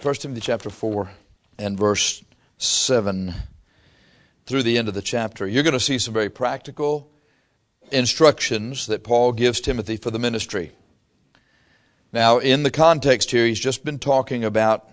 1 Timothy chapter 4 and verse 7 through the end of the chapter, you're going to see some very practical instructions that Paul gives Timothy for the ministry. Now, in the context here, he's just been talking about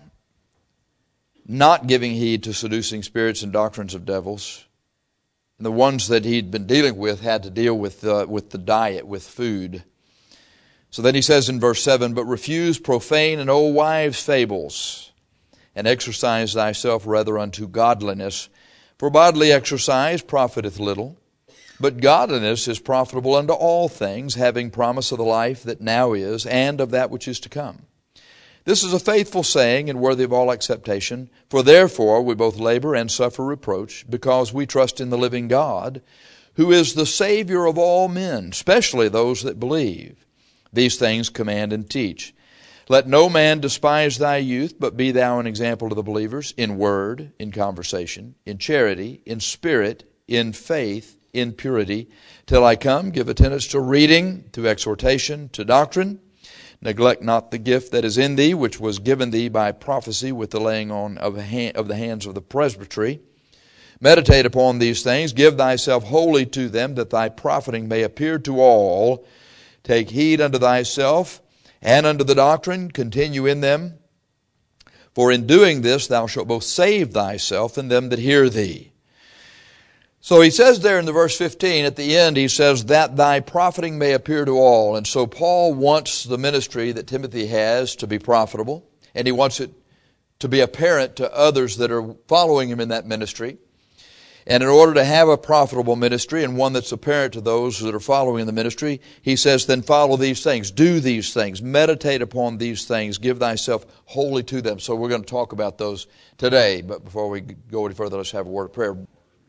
not giving heed to seducing spirits and doctrines of devils. And the ones that he'd been dealing with had to deal with the diet, with food. So then he says in verse 7, "But refuse profane and old wives' fables, and exercise thyself rather unto godliness. For bodily exercise profiteth little, but godliness is profitable unto all things, having promise of the life that now is, and of that which is to come. This is a faithful saying, and worthy of all acceptation. For therefore we both labor and suffer reproach, because we trust in the living God, who is the Savior of all men, especially those that believe. These things command and teach. Let no man despise thy youth, but be thou an example to the believers, in word, in conversation, in charity, in spirit, in faith, in purity. Till I come, give attendance to reading, to exhortation, to doctrine. Neglect not the gift that is in thee, which was given thee by prophecy with the laying on of the hands of the presbytery. Meditate upon these things, give thyself wholly to them, that thy profiting may appear to all. Take heed unto thyself and unto the doctrine, continue in them. For in doing this thou shalt both save thyself and them that hear thee." So he says there in the verse 15, at the end, he says, "that thy profiting may appear to all." And so Paul wants the ministry that Timothy has to be profitable, and he wants it to be apparent to others that are following him in that ministry. And in order to have a profitable ministry, and one that's apparent to those that are following the ministry, he says, then follow these things, do these things, meditate upon these things, give thyself wholly to them. So we're going to talk about those today. But before we go any further, let's have a word of prayer.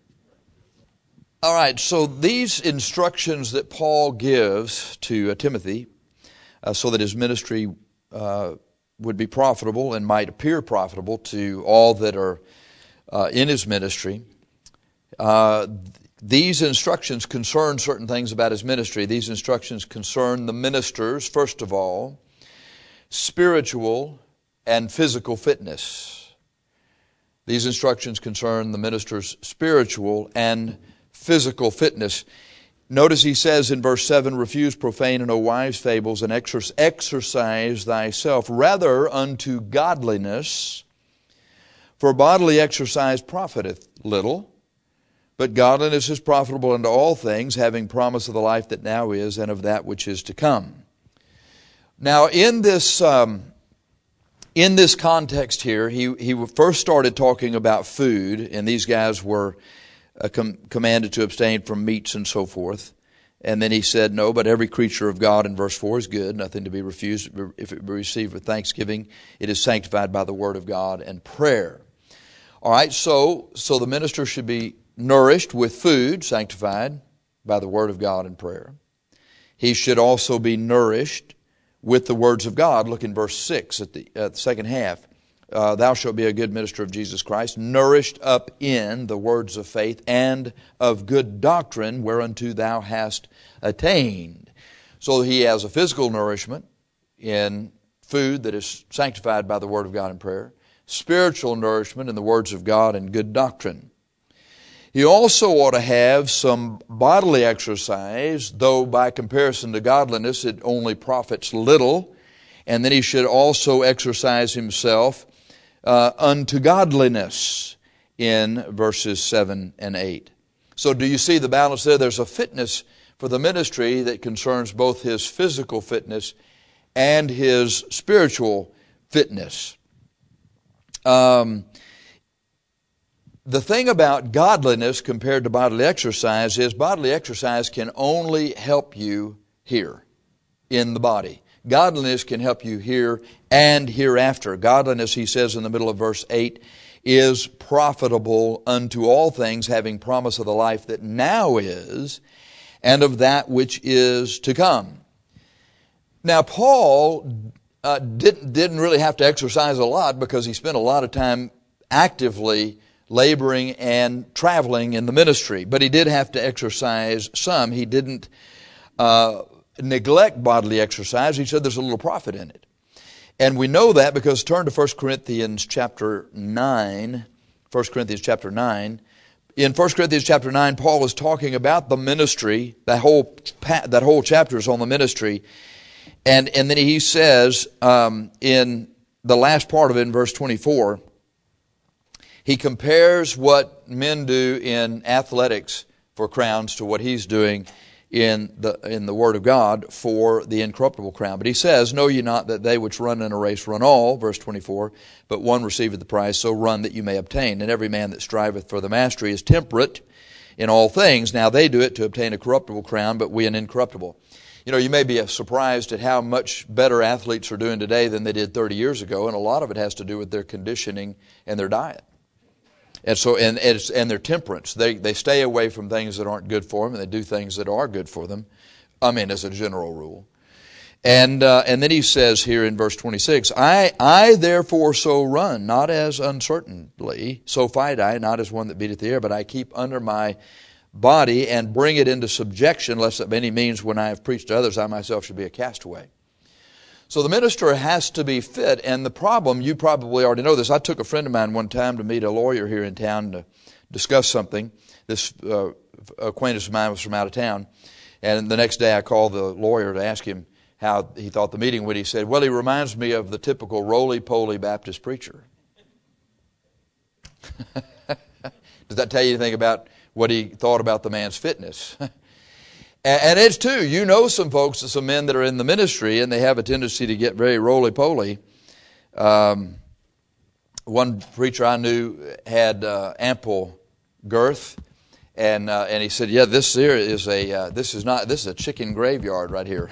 All right, so these instructions that Paul gives to Timothy so that his ministry would be profitable and might appear profitable to all that are in his ministry, these instructions concern certain things about his ministry. These instructions concern the ministers, first of all, spiritual and physical fitness. These instructions concern the minister's spiritual and physical fitness. Notice he says in verse 7, "Refuse profane and old wives' fables, and exercise thyself rather unto godliness. For bodily exercise profiteth little, but godliness is profitable unto all things, having promise of the life that now is, and of that which is to come." Now in this context here, he first started talking about food, and these guys were commanded to abstain from meats and so forth. And then he said, no, but every creature of God in verse 4 is good, nothing to be refused. If it be received with thanksgiving, it is sanctified by the word of God and prayer. All right, so the minister should be nourished with food, sanctified by the word of God and prayer. He should also be nourished with the words of God. Look in verse 6 at the second half. "Thou shalt be a good minister of Jesus Christ, nourished up in the words of faith and of good doctrine, whereunto thou hast attained." So he has a physical nourishment in food that is sanctified by the word of God and prayer, spiritual nourishment in the words of God and good doctrine. He also ought to have some bodily exercise, though by comparison to godliness it only profits little. And then he should also exercise himself unto godliness in verses 7 and 8. So do you see the balance there? There's a fitness for the ministry that concerns both his physical fitness and his spiritual fitness. The thing about godliness compared to bodily exercise is bodily exercise can only help you here in the body. Godliness can help you here and hereafter. Godliness, he says in the middle of verse 8, is profitable unto all things, having promise of the life that now is, and of that which is to come. Now, Paul didn't really have to exercise a lot because he spent a lot of time actively laboring and traveling in the ministry. But he did have to exercise some. He didn't neglect bodily exercise. He said there's a little profit in it. And we know that because turn to 1 Corinthians chapter 9. 1 Corinthians chapter 9. In 1 Corinthians chapter 9, Paul is talking about the ministry. That whole chapter is on the ministry. And then he says in the last part of it, in verse 24, he compares what men do in athletics for crowns to what he's doing in the Word of God for the incorruptible crown. But he says, know ye not that they which run in a race run all, verse 24, but one receiveth the prize, so run that you may obtain. And every man that striveth for the mastery is temperate in all things. Now they do it to obtain a corruptible crown, but we an incorruptible. You know, you may be surprised at how much better athletes are doing today than they did 30 years ago, and a lot of it has to do with their conditioning and their diet. And so, and their temperance. They stay away from things that aren't good for them, and they do things that are good for them. I mean, as a general rule. And then he says here in verse 26, I therefore so run, not as uncertainly, so fight I, not as one that beateth the air, but I keep under my body and bring it into subjection, lest by any means when I have preached to others, I myself should be a castaway. So the minister has to be fit, and the problem, you probably already know this. I took a friend of mine one time to meet a lawyer here in town to discuss something. This acquaintance of mine was from out of town, and the next day I called the lawyer to ask him how he thought the meeting went. He said, well, he reminds me of the typical roly-poly Baptist preacher. Does that tell you anything about what he thought about the man's fitness? And it's too, you know some folks, some men that are in the ministry, and they have a tendency to get very roly-poly. One preacher I knew had ample girth, and he said, "Yeah, this here is this is a chicken graveyard right here."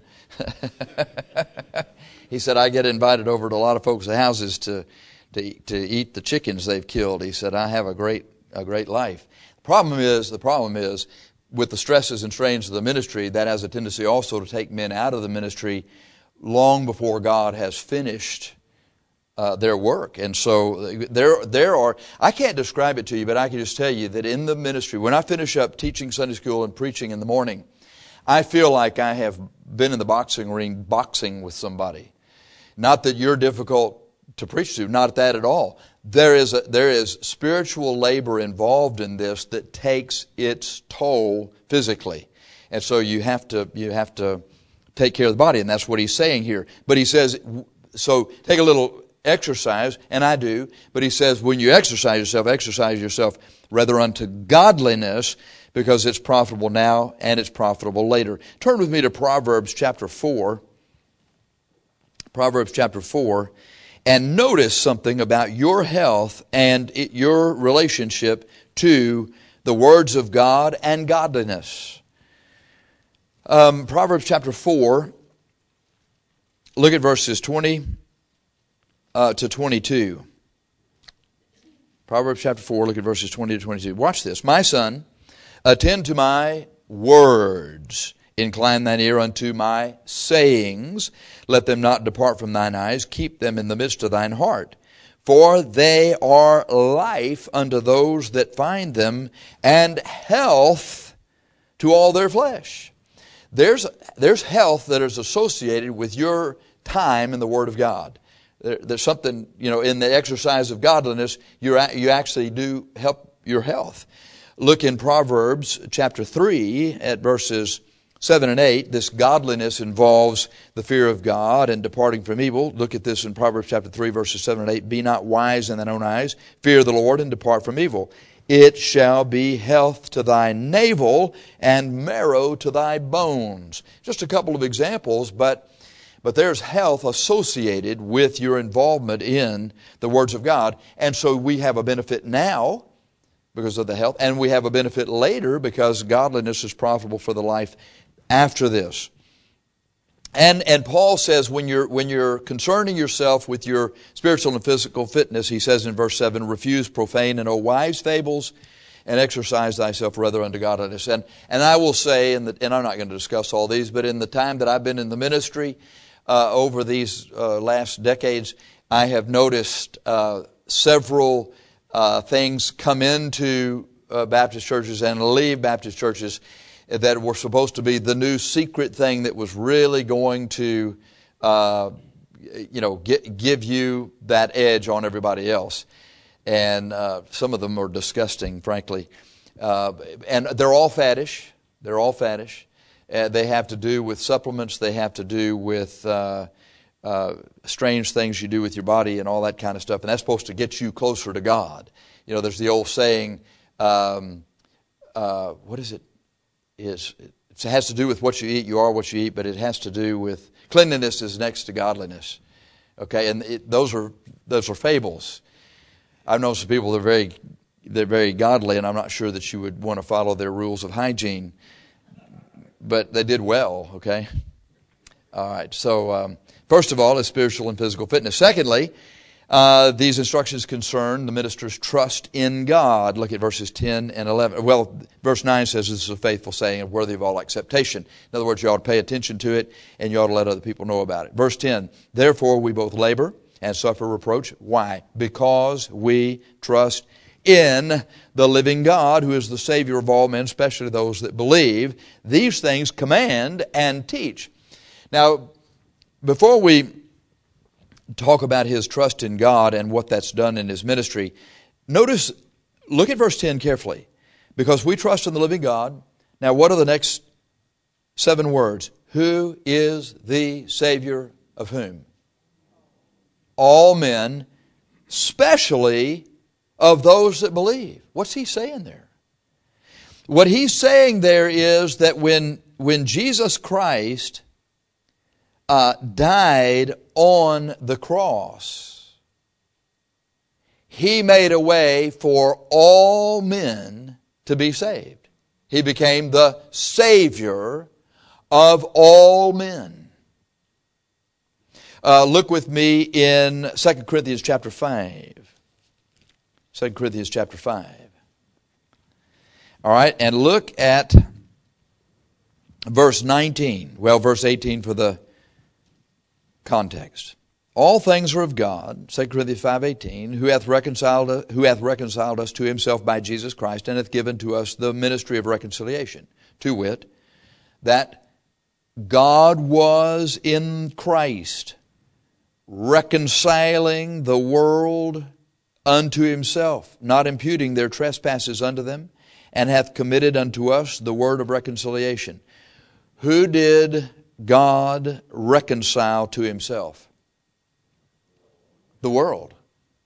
He said, "I get invited over to a lot of folks' houses to eat the chickens they've killed." He said, "I have a great life." The problem is. With the stresses and strains of the ministry, that has a tendency also to take men out of the ministry long before God has finished their work. And so there are, I can't describe it to you, but I can just tell you that in the ministry, when I finish up teaching Sunday school and preaching in the morning, I feel like I have been in the boxing ring boxing with somebody. Not that you're difficult to preach to, not that at all. There is spiritual labor involved in this that takes its toll physically. And so you have to take care of the body, and that's what he's saying here. But he says, so take a little exercise, and I do, but he says when you exercise yourself rather unto godliness, because it's profitable now and it's profitable later. Turn with me to Proverbs chapter 4. Proverbs chapter 4. And notice something about your health and your relationship to the words of God and godliness. Proverbs chapter 4, look at verses 20 to 22. Proverbs chapter 4, look at verses 20 to 22. Watch this. My son, attend to my words. Incline thine ear unto my sayings. Let them not depart from thine eyes. Keep them in the midst of thine heart. For they are life unto those that find them, and health to all their flesh. There's health that is associated with your time in the Word of God. There's something, in the exercise of godliness, you actually do help your health. Look in Proverbs chapter 3 at verses 7 and 8, this godliness involves the fear of God and departing from evil. Look at this in Proverbs chapter 3, verses 7 and 8. Be not wise in thine own eyes. Fear the Lord and depart from evil. It shall be health to thy navel and marrow to thy bones. Just a couple of examples, but there's health associated with your involvement in the words of God. And so we have a benefit now because of the health, and we have a benefit later because godliness is profitable for the life after this. And Paul says when you're concerning yourself with your spiritual and physical fitness, he says in verse 7, refuse profane and wise fables, and exercise thyself rather unto godliness. And I will say, and I'm not going to discuss all these, but in the time that I've been in the ministry over these last decades, I have noticed several things come into Baptist churches and leave Baptist churches that were supposed to be the new secret thing that was really going to give you that edge on everybody else. And some of them are disgusting, frankly. And they're all faddish. They're all faddish. They have to do with supplements. They have to do with strange things you do with your body and all that kind of stuff. And that's supposed to get you closer to God. There's the old saying, what is it? It has to do with what you eat. You are what you eat, but it has to do with cleanliness is next to godliness. Okay, and those are fables. I've known some people they're very godly, and I'm not sure that you would want to follow their rules of hygiene, but they did well. Okay, all right. So first of all, is spiritual and physical fitness. Secondly, these instructions concern the minister's trust in God. Look at verses 10 and 11. Well, verse 9 says this is a faithful saying and worthy of all acceptation. In other words, you ought to pay attention to it and you ought to let other people know about it. Verse 10, therefore we both labor and suffer reproach. Why? Because we trust in the living God, who is the Savior of all men, especially those that believe. These things command and teach. Now, before we talk about his trust in God and what that's done in his ministry, look at verse 10 carefully. Because we trust in the living God. Now, what are the next 7 words? Who is the Savior of whom? All men, especially of those that believe. What's he saying there? What he's saying there is that when Jesus Christ died on the cross, he made a way for all men to be saved. He became the Savior of all men. Look with me in 2 Corinthians chapter 5. 2 Corinthians chapter 5. All right, and look at verse 19. Well, verse 18 for the context. All things are of God, 2 Corinthians 5:18, who hath reconciled us to himself by Jesus Christ, and hath given to us the ministry of reconciliation, to wit, that God was in Christ, reconciling the world unto himself, not imputing their trespasses unto them, and hath committed unto us the word of reconciliation. Who did God reconcile to himself? The world.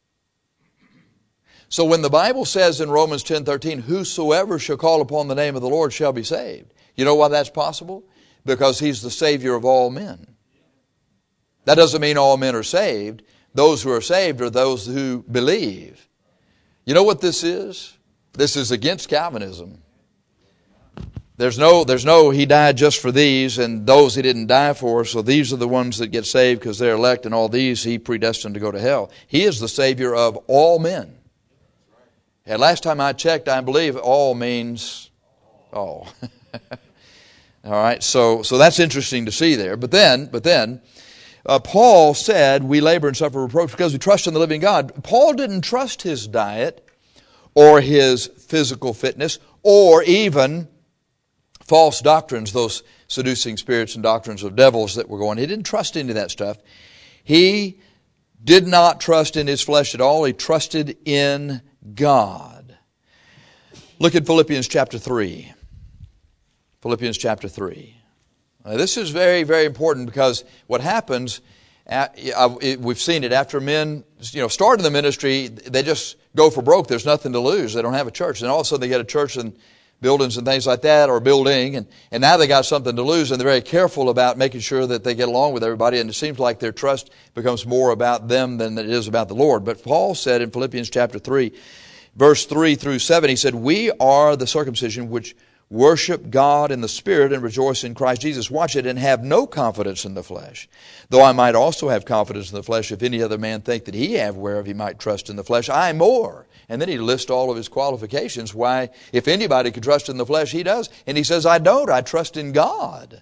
So when the Bible says in Romans 10:13, whosoever shall call upon the name of the Lord shall be saved. You know why that's possible? Because he's the Savior of all men. That doesn't mean all men are saved. Those who are saved are those who believe. You know what this is? This is against Calvinism. There's no he died just for these and those he didn't die for, so these are the ones that get saved because they're elect, and all these he predestined to go to hell. He is the Savior of all men. And last time I checked, I believe all means all. All right, so that's interesting to see there. But then Paul said we labor and suffer reproach because we trust in the living God. Paul didn't trust his diet or his physical fitness or even false doctrines, those seducing spirits and doctrines of devils that were going. He didn't trust any of that stuff. He did not trust in his flesh at all. He trusted in God. Look at Philippians chapter 3. Philippians chapter 3. Now, this is very, very important because what happens, we've seen it after men start in the ministry, they just go for broke. There's nothing to lose. They don't have a church. And all of a sudden they get a church and buildings and things like that, or building, and now they got something to lose, and they're very careful about making sure that they get along with everybody, and it seems like their trust becomes more about them than it is about the Lord. But Paul said in Philippians chapter 3, verse 3 through 7, he said, we are the circumcision which worship God in the Spirit and rejoice in Christ Jesus. Watch it, and have no confidence in the flesh. Though I might also have confidence in the flesh, if any other man think that he have whereof he might trust in the flesh, I more. And then he lists all of his qualifications why, if anybody could trust in the flesh, he does. And he says, I don't. I trust in God.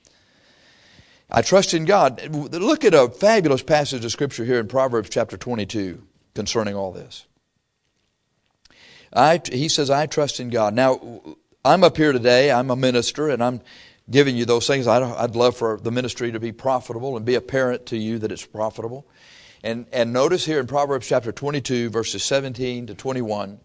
I trust in God. Look at a fabulous passage of Scripture here in Proverbs chapter 22 concerning all this. He says, I trust in God. Now, I'm up here today, I'm a minister, and I'm giving you those things. I'd love for the ministry to be profitable and be apparent to you that it's profitable. And notice here in Proverbs chapter 22, verses 17 to 21,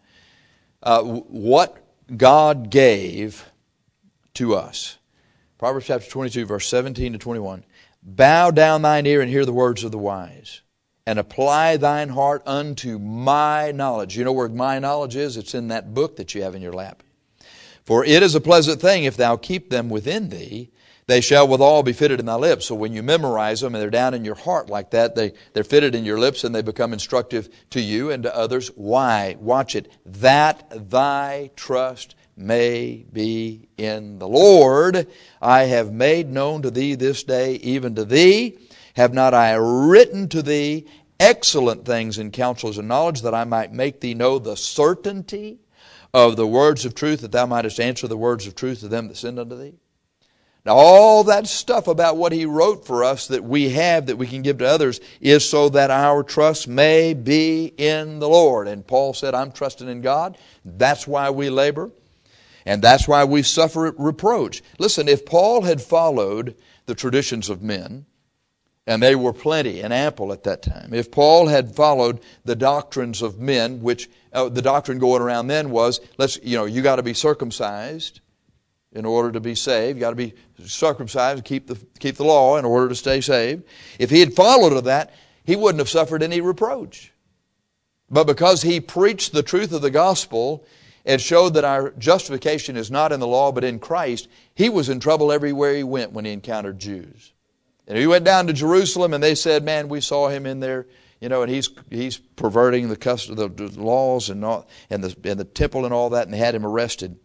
what God gave to us. Proverbs chapter 22, verse 17 to 21. Bow down thine ear and hear the words of the wise, and apply thine heart unto my knowledge. You know where my knowledge is? It's in that book that you have in your lap. For it is a pleasant thing if thou keep them within thee, they shall withal be fitted in thy lips. So when you memorize them and they're down in your heart like that, they're fitted in your lips and they become instructive to you and to others. Why? Watch it. That thy trust may be in the Lord. I have made known to thee this day, even to thee. Have not I written to thee excellent things in counsels and knowledge, that I might make thee know the certainty of the words of truth, that thou mightest answer the words of truth to them that send unto thee? Now all that stuff about what he wrote for us that we have, that we can give to others, is so that our trust may be in the Lord. And Paul said, I'm trusting in God. That's why we labor. And that's why we suffer reproach. Listen, if Paul had followed the traditions of men, and they were plenty and ample at that time, if Paul had followed the doctrines of men, which the doctrine going around then was, you got to be circumcised in order to be saved. You got to be circumcised and keep the law in order to stay saved. If he had followed that, he wouldn't have suffered any reproach. But because he preached the truth of the gospel and showed that our justification is not in the law but in Christ, he was in trouble everywhere he went when he encountered Jews. And he went down to Jerusalem and they said, man, we saw him in there, and he's perverting the laws and the temple and all that, and they had him arrested.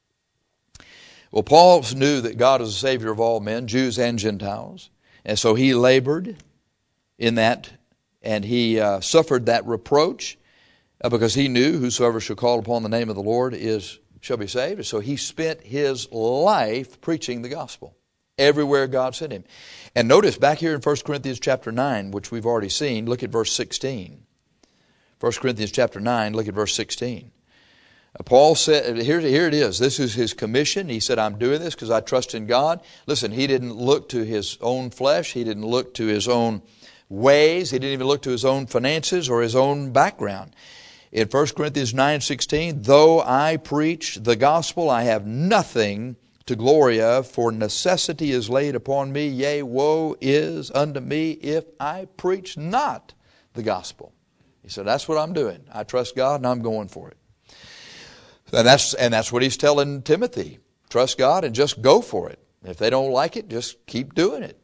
Well, Paul knew that God is the Savior of all men, Jews and Gentiles. And so he labored in that, and he suffered that reproach because he knew whosoever shall call upon the name of the Lord shall be saved. And so he spent his life preaching the gospel everywhere God sent him. And notice back here in 1 Corinthians chapter 9, which we've already seen, look at verse 16. 1 Corinthians chapter 9, look at verse 16. Paul said, here it is. This is his commission. He said, I'm doing this because I trust in God. Listen, he didn't look to his own flesh. He didn't look to his own ways. He didn't even look to his own finances or his own background. In 1 Corinthians 9:16, though I preach the gospel, I have nothing to glory of, for necessity is laid upon me. Yea, woe is unto me if I preach not the gospel. He said, that's what I'm doing. I trust God and I'm going for it. And that's what he's telling Timothy. Trust God and just go for it. If they don't like it, just keep doing it.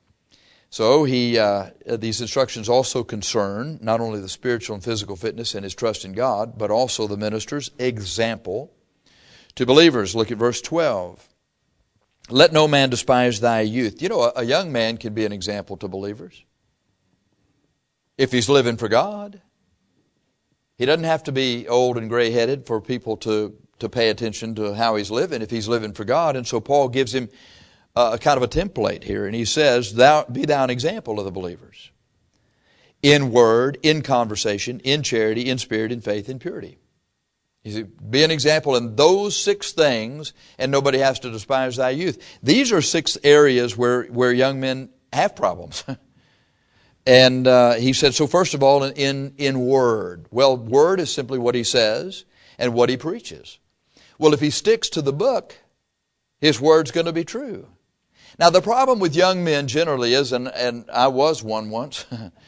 So these instructions also concern not only the spiritual and physical fitness and his trust in God, but also the minister's example to believers. Look at verse 12. Let no man despise thy youth. A young man can be an example to believers if he's living for God. He doesn't have to be old and gray-headed for people to pay attention to how he's living if he's living for God. And so Paul gives him a kind of a template here. And he says, be thou an example of the believers. In word, in conversation, in charity, in spirit, in faith, in purity. He said, be an example in those 6 things, and nobody has to despise thy youth. These are 6 areas where young men have problems. And he said, so first of all, in word. Well, word is simply what he says and what he preaches. Well, if he sticks to the book, his word's going to be true. Now, the problem with young men generally is, and I was one once,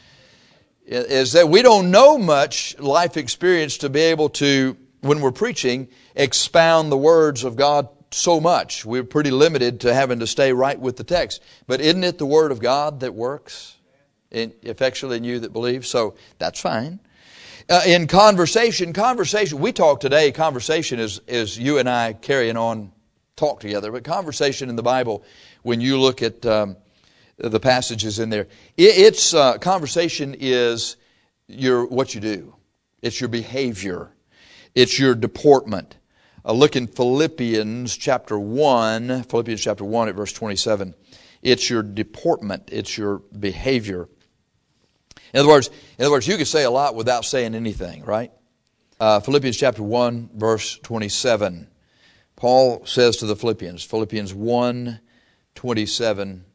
is that we don't know much life experience to be able to, when we're preaching, expound the words of God so much. We're pretty limited to having to stay right with the text. But isn't it the Word of God that works effectually in you that believe? So that's fine. In conversation, we talk today, conversation is you and I carrying on talk together. But conversation in the Bible, when you look at the passages in there, conversation is what you do. It's your behavior. It's your deportment. Look in Philippians chapter 1 at verse 27. It's your deportment. It's your behavior. In other words, you can say a lot without saying anything, right? Philippians chapter 1, verse 27. Paul says to the Philippians 1, 27,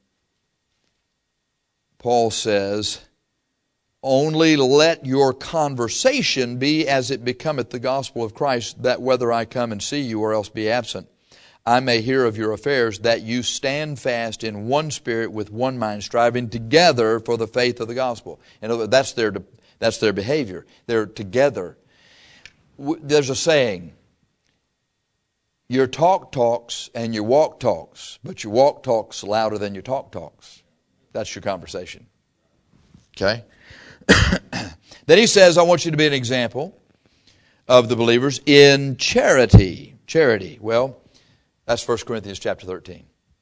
Paul says, only let your conversation be as it becometh the gospel of Christ, that whether I come and see you or else be absent, I may hear of your affairs, that you stand fast in one spirit with one mind, striving together for the faith of the gospel. In other words, that's their behavior. They're together. There's a saying, your talk talks and your walk talks, but your walk talks louder than your talk talks. That's your conversation. Okay? Then he says, I want you to be an example of the believers in charity. Charity. Well, that's 1 Corinthians chapter 13.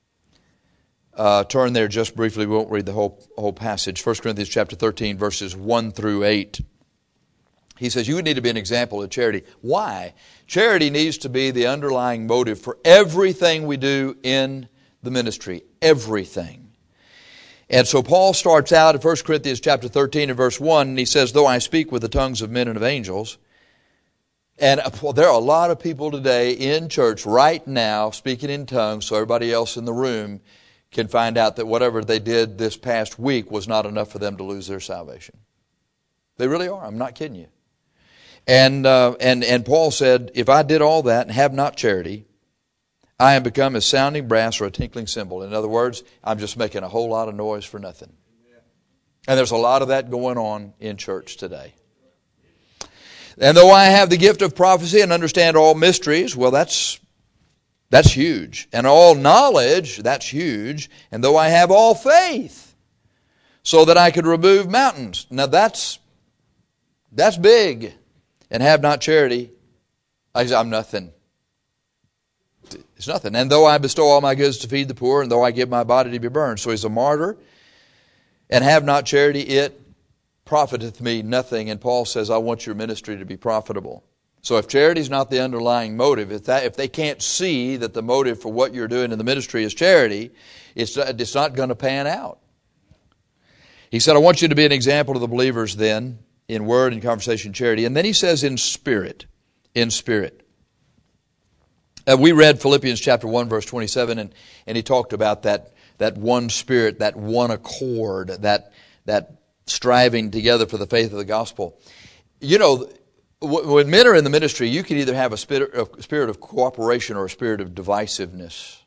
Turn there just briefly. We won't read the whole passage. 1 Corinthians chapter 13, verses 1 through 8. He says, you would need to be an example of charity. Why? Charity needs to be the underlying motive for everything we do in the ministry. Everything. And so Paul starts out at 1 Corinthians chapter 13 and verse 1, and he says, though I speak with the tongues of men and of angels. And there are a lot of people today in church right now speaking in tongues so everybody else in the room can find out that whatever they did this past week was not enough for them to lose their salvation. They really are. I'm not kidding you. And Paul said, if I did all that and have not charity, I am become a sounding brass or a tinkling cymbal. In other words, I'm just making a whole lot of noise for nothing. And there's a lot of that going on in church today. And though I have the gift of prophecy and understand all mysteries, well, that's huge. And all knowledge, that's huge. And though I have all faith, so that I could remove mountains. Now that's big. And have not charity, I'm nothing. It's nothing. And though I bestow all my goods to feed the poor, and though I give my body to be burned. So he's a martyr. And have not charity, it profiteth me nothing. And Paul says, I want your ministry to be profitable. So if charity is not the underlying motive, if they can't see that the motive for what you're doing in the ministry is charity, it's not going to pan out. He said, I want you to be an example to the believers then, in word and conversation, charity. And then he says in spirit. In spirit. We read Philippians chapter 1, verse 27, and he talked about that one spirit, that one accord, that striving together for the faith of the gospel. You know, when men are in the ministry, you can either have a spirit of cooperation or a spirit of divisiveness.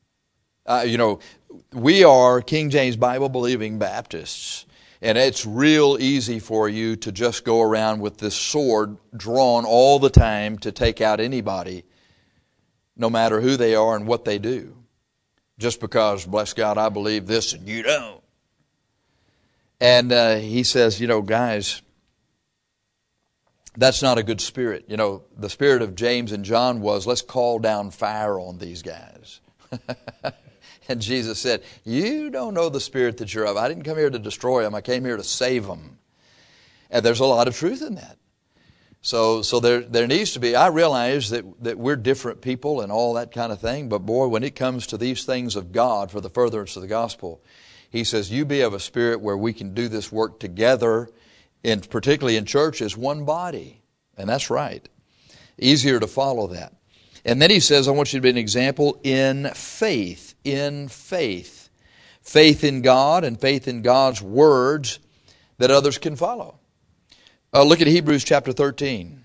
We are King James Bible-believing Baptists. And it's real easy for you to just go around with this sword drawn all the time to take out anybody, no matter who they are and what they do. Just because, bless God, I believe this and you don't. And he says, guys, that's not a good spirit. The spirit of James and John was, let's call down fire on these guys. And Jesus said, you don't know the spirit that you're of. I didn't come here to destroy them. I came here to save them. And there's a lot of truth in that. So there needs to be, I realize that we're different people and all that kind of thing. But boy, when it comes to these things of God for the furtherance of the gospel, he says, you be of a spirit where we can do this work together, and particularly in church, as one body. And that's right. Easier to follow that. And then he says, I want you to be an example in faith. In faith. Faith in God and faith in God's words that others can follow. Look at Hebrews chapter 13.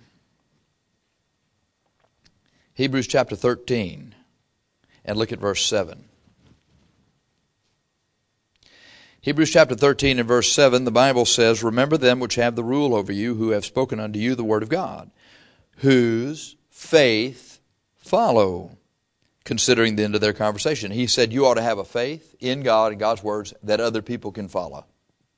Hebrews chapter 13. And look at verse 7. Hebrews chapter 13 and verse 7, the Bible says, remember them which have the rule over you, who have spoken unto you the word of God, whose faith follow, considering the end of their conversation. He said you ought to have a faith in God and God's words that other people can follow.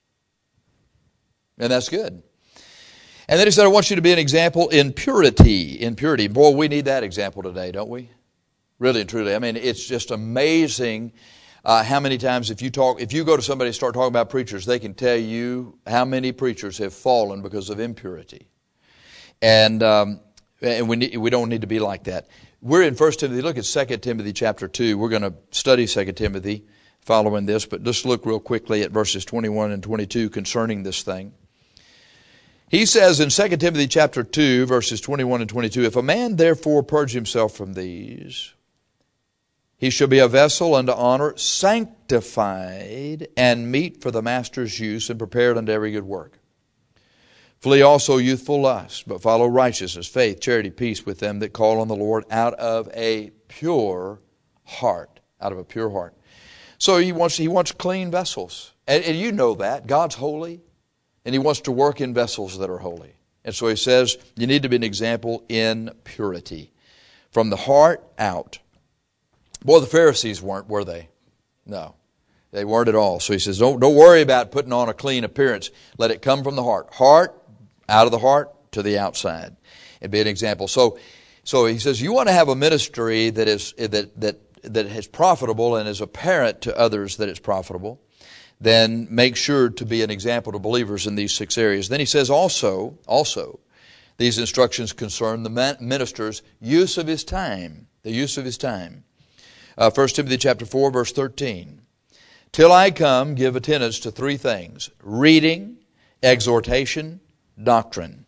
And that's good. And then he said, I want you to be an example in purity. In purity. Boy, we need that example today, don't we? Really and truly. I mean, it's just amazing how many times if you go to somebody and start talking about preachers, they can tell you how many preachers have fallen because of impurity. And we don't need to be like that. We're in 1 Timothy. Look at 2 Timothy chapter 2. We're going to study 2 Timothy following this, but just look real quickly at verses 21 and 22 concerning this thing. He says in 2 Timothy chapter 2, verses 21 and 22, if a man therefore purge himself from these, He shall be a vessel unto honor, sanctified, and meet for the master's use, and prepared unto every good work. Flee also youthful lust, but follow righteousness, faith, charity, peace with them that call on the Lord out of a pure heart. Out of a pure heart. So he wants clean vessels. And you know that. God's holy, and He wants to work in vessels that are holy. And so He says, you need to be an example in purity. From the heart out. Boy, the Pharisees weren't, were they? No, they weren't at all. So He says, don't worry about putting on a clean appearance. Let it come from the heart. Heart, out of the heart to the outside. And be an example. So He says, you want to have a ministry that is profitable and is apparent to others that it's profitable, then make sure to be an example to believers in these 6 areas. Then He says also, these instructions concern the minister's use of his time. The use of his time. 1 Timothy chapter 4, verse 13. Till I come, give attendance to 3 things. Reading, exhortation, doctrine.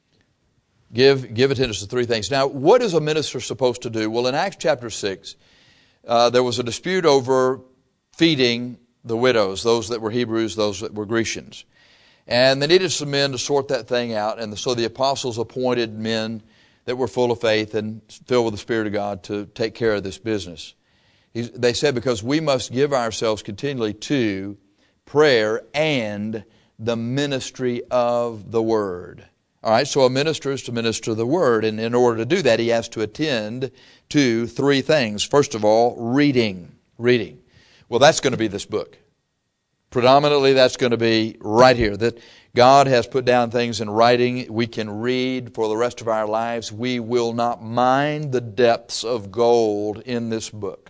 Give attendance to 3 things. Now, what is a minister supposed to do? Well, in Acts chapter 6, there was a dispute over feeding the widows, those that were Hebrews, those that were Grecians. And they needed some men to sort that thing out. And so the apostles appointed men that were full of faith and filled with the Spirit of God to take care of this business. They said, because we must give ourselves continually to prayer and the ministry of the Word. All right, so a minister is to minister the Word. And in order to do that, he has to attend to 3 things. First of all, reading. Reading. Well, that's going to be this book. Predominantly, that's going to be right here. That God has put down things in writing we can read for the rest of our lives. We will not mine the depths of gold in this book.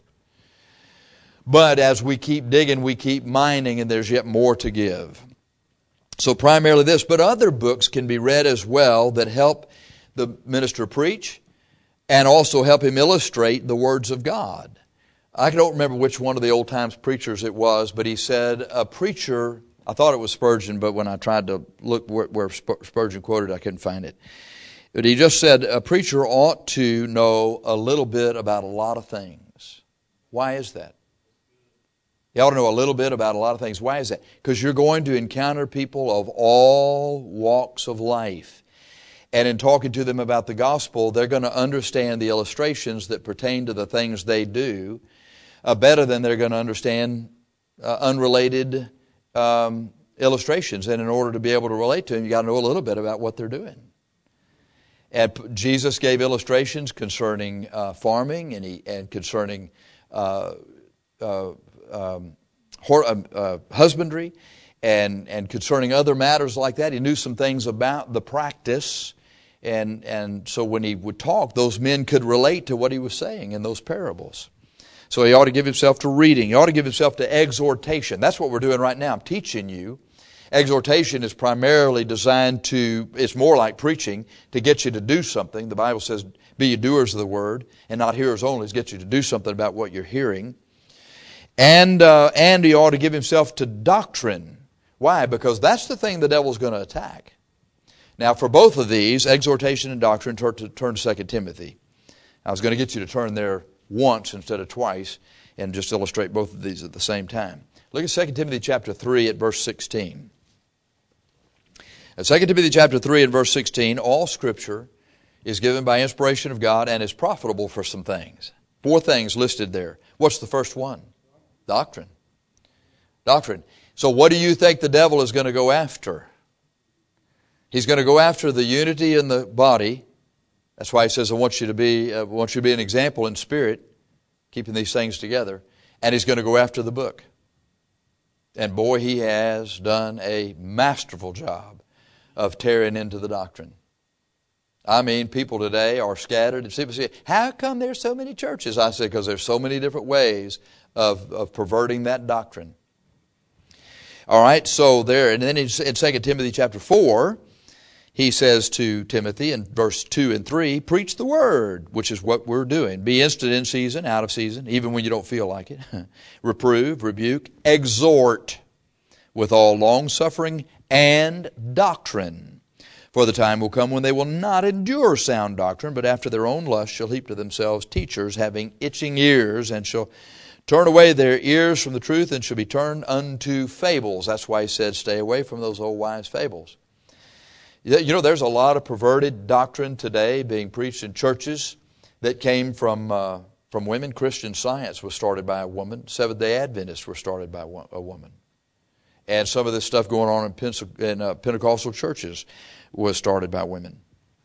But as we keep digging, we keep mining, and there's yet more to give. So primarily this, but other books can be read as well that help the minister preach and also help him illustrate the words of God. I don't remember which one of the old times preachers it was, but he said a preacher, I thought it was Spurgeon, but when I tried to look where Spurgeon quoted, I couldn't find it. But he just said a preacher ought to know a little bit about a lot of things. Why is that? You ought to know a little bit about a lot of things. Why is that? Because you're going to encounter people of all walks of life. And in talking to them about the gospel, they're going to understand the illustrations that pertain to the things they do better than they're going to understand unrelated illustrations. And in order to be able to relate to them, you've got to know a little bit about what they're doing. And Jesus gave illustrations concerning farming and concerning husbandry and concerning other matters like that. He knew some things about the practice, and so when he would talk, those men could relate to what he was saying in those parables. So he ought to give himself to reading. He ought to give himself to exhortation. That's what we're doing right now. I'm teaching you. Exhortation is primarily designed to, it's more like preaching, to get you to do something. The Bible says, be ye doers of the word, and not hearers only, to get you to do something about what you're hearing. And he ought to give himself to doctrine. Why? Because that's the thing the devil's going to attack. Now, for both of these, exhortation and doctrine, turn to 2 Timothy. I was going to get you to turn there once instead of twice and just illustrate both of these at the same time. Look at 2 Timothy chapter 3 at verse 16. At 2 Timothy chapter 3 and verse 16, all Scripture is given by inspiration of God and is profitable for some things. 4 things listed there. What's the first one? Doctrine. Doctrine. So what do you think the devil is going to go after? He's going to go after the unity in the body. That's why he says, I want you to be an example in spirit, keeping these things together. And he's going to go after the book. And boy, he has done a masterful job of tearing into the doctrine. I mean, people today are scattered. People say, how come there's so many churches? I say, because there's so many different ways of perverting that doctrine. All right, so there, and then in 2 Timothy chapter 4, he says to Timothy in verse 2 and 3, preach the word, which is what we're doing. Be instant in season, out of season, even when you don't feel like it. Reprove, rebuke, exhort with all longsuffering and doctrine. For the time will come when they will not endure sound doctrine, but after their own lust shall heap to themselves teachers having itching ears, and shall turn away their ears from the truth, and shall be turned unto fables. That's why he said, stay away from those old wise fables. You know, there's a lot of perverted doctrine today being preached in churches that came from women. Christian Science was started by a woman. Seventh-day Adventists were started by a woman. And some of this stuff going on in Pentecostal churches was started by women.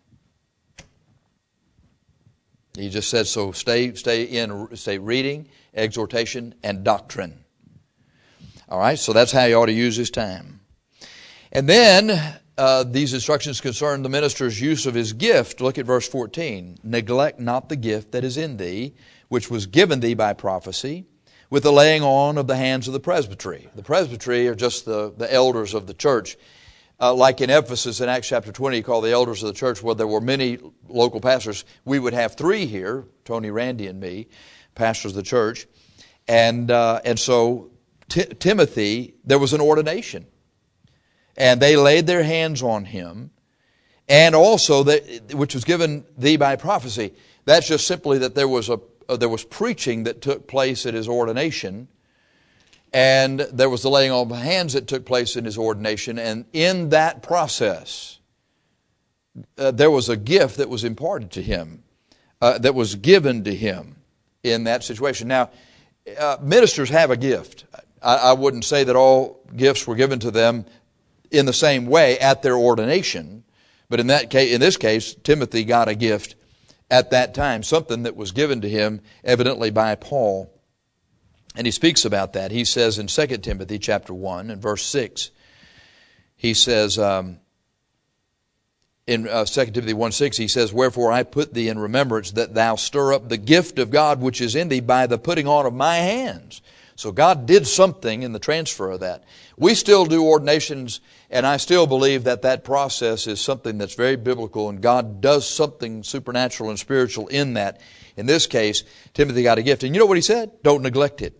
He just said, so stay reading, exhortation, and doctrine. All right, so that's how you ought to use his time. And then these instructions concern the minister's use of his gift. Look at verse 14. Neglect not the gift that is in thee, which was given thee by prophecy, with the laying on of the hands of the presbytery. The presbytery are just the elders of the church. Like in Ephesus in Acts chapter 20, called the elders of the church, where there were many local pastors. We would have 3 here, Tony, Randy, and me, pastors of the church. And so Timothy, there was an ordination. And they laid their hands on him. And also, which was given thee by prophecy. That's just simply that there was preaching that took place at his ordination. And there was the laying on of hands that took place in his ordination. And in that process, there was a gift that was imparted to him, that was given to him in that situation. Now, ministers have a gift. I wouldn't say that all gifts were given to them in the same way at their ordination. But in this case, Timothy got a gift at that time, something that was given to him evidently by Paul. And he speaks about that. He says in 2 Timothy chapter 1 and verse 6, he says, in 2 Timothy 1:6, he says, wherefore I put thee in remembrance that thou stir up the gift of God which is in thee by the putting on of my hands. So God did something in the transfer of that. We still do ordinations, and I still believe that process is something that's very biblical, and God does something supernatural and spiritual in that. In this case, Timothy got a gift. And you know what he said? Don't neglect it.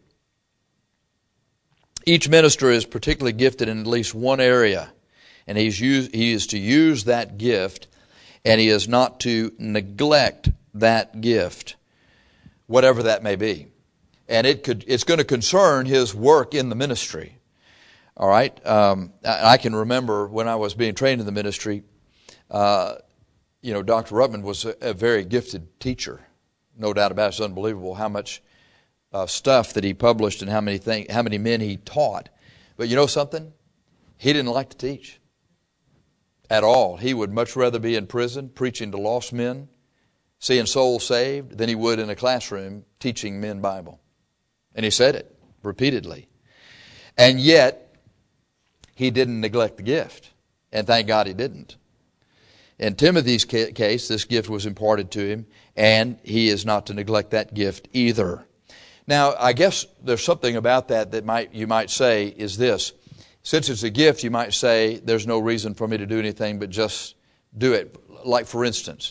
Each minister is particularly gifted in at least one area, and he is to use that gift, and he is not to neglect that gift, whatever that may be. And it's going to concern his work in the ministry. All right? I can remember when I was being trained in the ministry, Dr. Ruttman was a very gifted teacher. No doubt about it. It's unbelievable how much stuff that he published and how many men he taught. But you know something? He didn't like to teach at all. He would much rather be in prison preaching to lost men, seeing souls saved, than he would in a classroom teaching men Bible. And he said it repeatedly. And yet, he didn't neglect the gift. And thank God he didn't. In Timothy's case, this gift was imparted to him, and he is not to neglect that gift either. Now, I guess there's something about that you might say is this. Since it's a gift, you might say, there's no reason for me to do anything but just do it. For instance,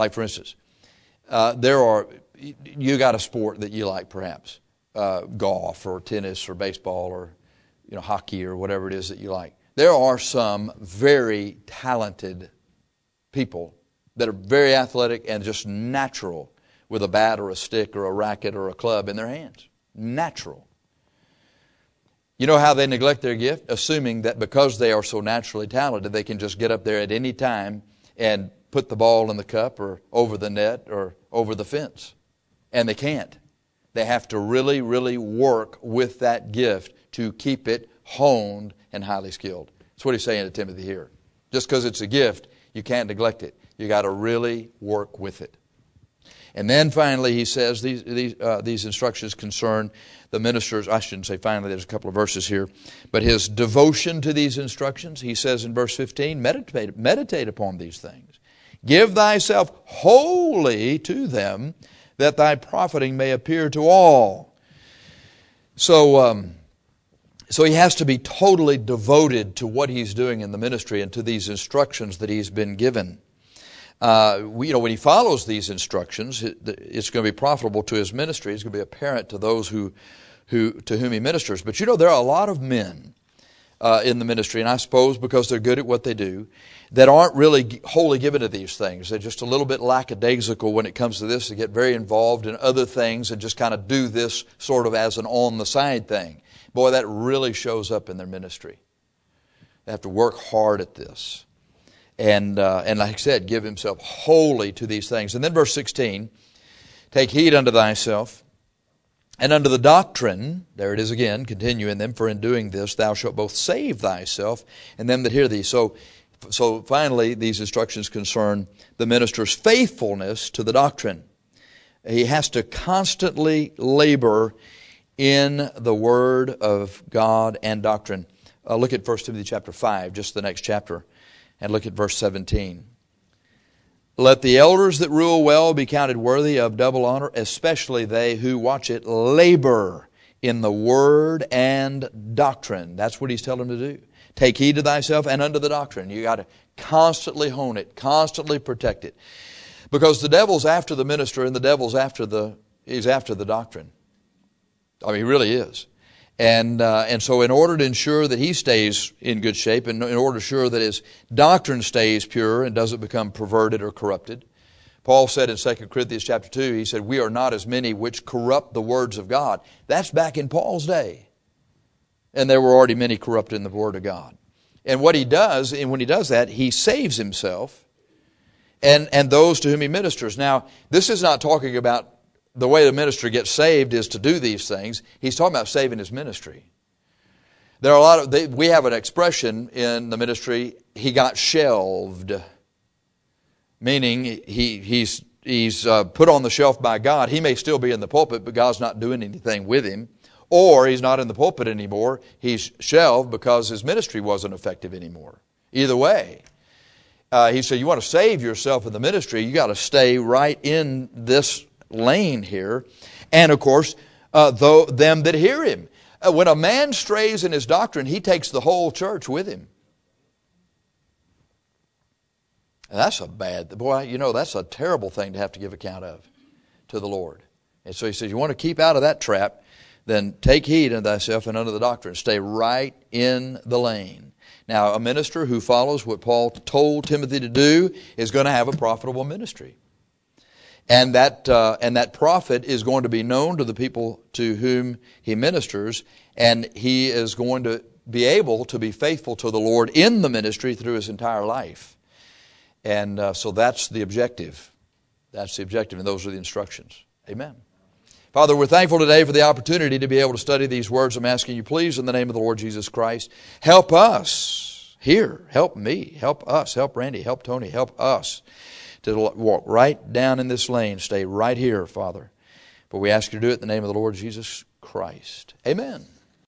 you got a sport that you like perhaps. Golf or tennis or baseball or hockey or whatever it is that you like. There are some very talented people that are very athletic and just natural with a bat or a stick or a racket or a club in their hands. Natural. You know how they neglect their gift? Assuming that because they are so naturally talented, they can just get up there at any time and put the ball in the cup or over the net or over the fence. And they can't. They have to really, really work with that gift to keep it honed and highly skilled. That's what he's saying to Timothy here. Just because it's a gift, you can't neglect it. You got to really work with it. And then finally, he says these instructions concern the minister's. I shouldn't say finally. There's a couple of verses here, but his devotion to these instructions. He says in verse 15, meditate upon these things. Give thyself wholly to them, that thy profiting may appear to all. So he has to be totally devoted to what he's doing in the ministry and to these instructions that he's been given. When he follows these instructions, it's going to be profitable to his ministry. It's going to be apparent to those to whom he ministers. But there are a lot of men in the ministry, and I suppose because they're good at what they do, that aren't really wholly given to these things. They're just a little bit lackadaisical when it comes to this. They get very involved in other things and just kind of do this sort of as an on-the-side thing. Boy, that really shows up in their ministry. They have to work hard at this. And like I said, give himself wholly to these things. And then verse 16, take heed unto thyself, and unto the doctrine, there it is again, continue in them, for in doing this thou shalt both save thyself and them that hear thee. So finally, these instructions concern the minister's faithfulness to the doctrine. He has to constantly labor in the Word of God and doctrine. Look at 1 Timothy chapter 5, just the next chapter, and look at verse 17. Let the elders that rule well be counted worthy of double honor, especially they who, watch it, labor in the word and doctrine. That's what he's telling them to do. Take heed to thyself and unto the doctrine. You got to constantly hone it, constantly protect it. Because the devil's after the minister and the devil's he's after the doctrine. I mean, he really is. And so in order to ensure that he stays in good shape, and in order to ensure that his doctrine stays pure and doesn't become perverted or corrupted, Paul said in 2 Corinthians chapter 2, he said, we are not as many which corrupt the words of God. That's back in Paul's day. And there were already many corrupted in the word of God. And what he does, and when he does that, he saves himself and those to whom he ministers. Now, this is not talking about the way the minister gets saved is to do these things. He's talking about saving his ministry. There are we have an expression in the ministry, he got shelved. Meaning he's put on the shelf by God. He may still be in the pulpit, but God's not doing anything with him. Or he's not in the pulpit anymore. He's shelved because his ministry wasn't effective anymore. Either way. He said, you want to save yourself in the ministry, you got to stay right in this lane here. And of course, them that hear him. When a man strays in his doctrine, he takes the whole church with him. And that's that's a terrible thing to have to give account of to the Lord. And so he says, you want to keep out of that trap, then take heed unto thyself and unto the doctrine. Stay right in the lane. Now, a minister who follows what Paul told Timothy to do is going to have a profitable ministry. And that prophet is going to be known to the people to whom he ministers, and he is going to be able to be faithful to the Lord in the ministry through his entire life. And so that's the objective. That's the objective, and those are the instructions. Amen. Father, we're thankful today for the opportunity to be able to study these words. I'm asking you, please, in the name of the Lord Jesus Christ, help us here. Help me. Help us. Help Randy. Help Tony. Help us to walk right down in this lane. Stay right here, Father. But we ask you to do it in the name of the Lord Jesus Christ. Amen.